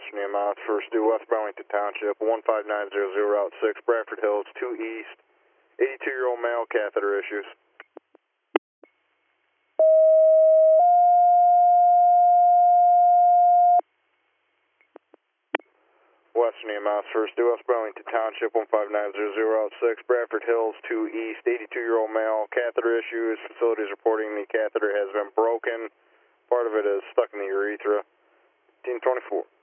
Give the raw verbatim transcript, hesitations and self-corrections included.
Western E M S, first due West Burlington Township, one five nine zero zero, Route six, Bradford Hills, two East, eighty-two-year-old male, catheter issues. Western E M S, first due West Burlington Township, one five nine zero zero, Route six, Bradford Hills, two East, eighty-two-year-old male, catheter issues. Facilities reporting the catheter has been broken. Part of it is stuck in the urethra. fifteen twenty-four.